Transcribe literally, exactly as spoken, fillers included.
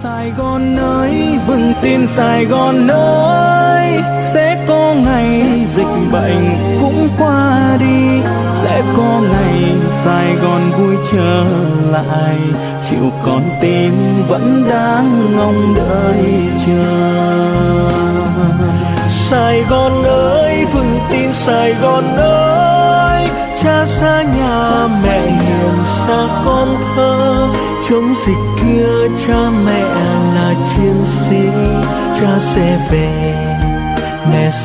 Sài Gòn ơi, vững tin Sài Gòn ơi, sẽ có ngày dịch bệnh cũng qua đi, sẽ có ngày Sài Gòn vui trở lại, chịu con tim vẫn đang ngóng đợi chờ. Sài Gòn ơi, vững tin Sài Gòn ơi, cha xa nhà mẹ hiền xa con thơ, chống dịch kia cha mẹ là chiến sĩ, cha sẽ về, mẹ